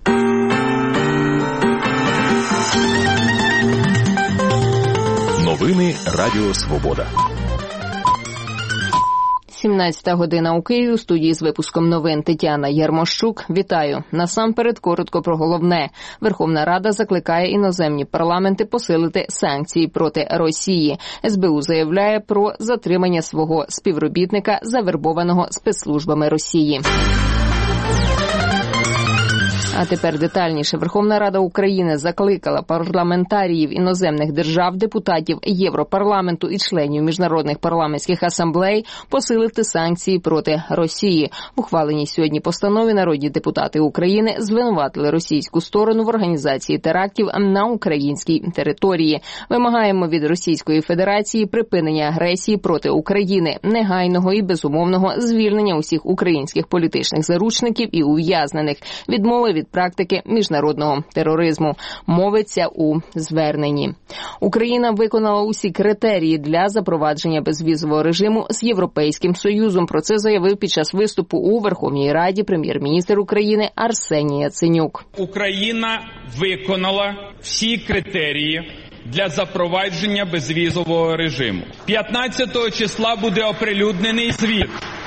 Новини Радіо Свобода. 17 година у Києві. У студії з випуском новин Тетяна Ярмощук. Вітаю. Насамперед коротко про головне. Верховна Рада закликає іноземні парламенти посилити санкції проти Росії. СБУ заявляє про затримання свого співробітника, завербованого спецслужбами Росії. А тепер детальніше. Верховна Рада України закликала парламентаріїв іноземних держав, депутатів Європарламенту і членів міжнародних парламентських асамблей посилити санкції проти Росії. В ухваленій сьогодні постанові народні депутати України звинуватили російську сторону в організації терактів на українській території. Вимагаємо від Російської Федерації припинення агресії проти України, негайного і безумовного звільнення усіх українських політичних заручників і ув'язнених, відмови від практики міжнародного тероризму, мовиться у зверненні. Україна виконала усі критерії для запровадження безвізового режиму з Європейським Союзом. Про це заявив під час виступу у Верховній Раді прем'єр-міністр України Арсеній Яценюк. Україна виконала всі критерії для запровадження безвізового режиму. 15 числа буде оприлюднений звіт.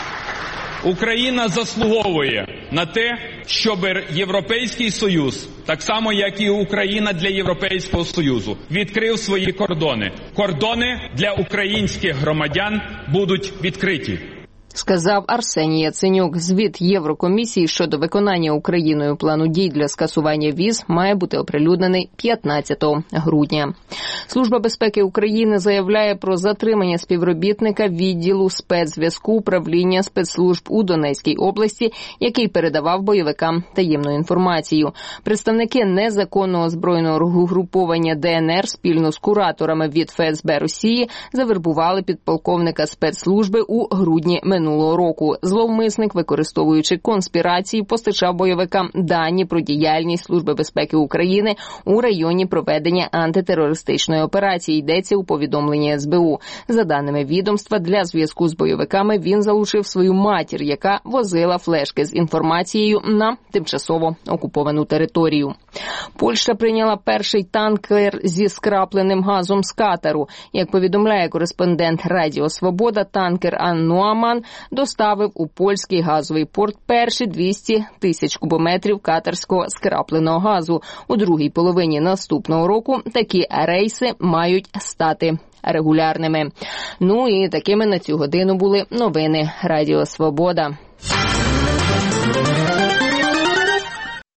Україна заслуговує на те, щоб Європейський Союз, так само як і Україна для Європейського Союзу, відкрив свої кордони. Кордони для українських громадян будуть відкриті. Сказав Арсеній Яценюк. Звіт Єврокомісії щодо виконання Україною плану дій для скасування віз має бути оприлюднений 15 грудня. Служба безпеки України заявляє про затримання співробітника відділу спецзв'язку управління спецслужб у Донецькій області, який передавав бойовикам таємну інформацію. Представники незаконного збройного угруповання ДНР спільно з кураторами від ФСБ Росії завербували підполковника спецслужби у грудні минулого року. Зловмисник, використовуючи конспірації, постачав бойовикам дані про діяльність Служби безпеки України у районі проведення антитерористичної операції, йдеться у повідомленні СБУ. За даними відомства, для зв'язку з бойовиками він залучив свою матір, яка возила флешки з інформацією на тимчасово окуповану територію. Польща прийняла перший танкер зі скрапленим газом з Катару. Як повідомляє кореспондент Радіо Свобода, танкер «Аннуаман» доставив у польський газовий порт перші 200 тисяч кубометрів катарського скрапленого газу. У другій половині наступного року такі рейси мають стати регулярними. Ну і такими на цю годину були новини Радіо Свобода.